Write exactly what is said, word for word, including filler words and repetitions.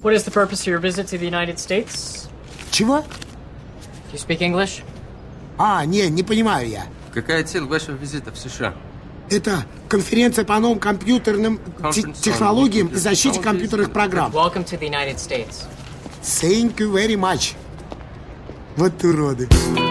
What is the purpose of your visit to the United States? Чего? Do you speak English? А, не, не понимаю я. Какая цель вашего визита в США? Это конференция по новым компьютерным те- технологиям и защите компьютерных программ. Welcome to the United States. Thank you very much. Вот уроды.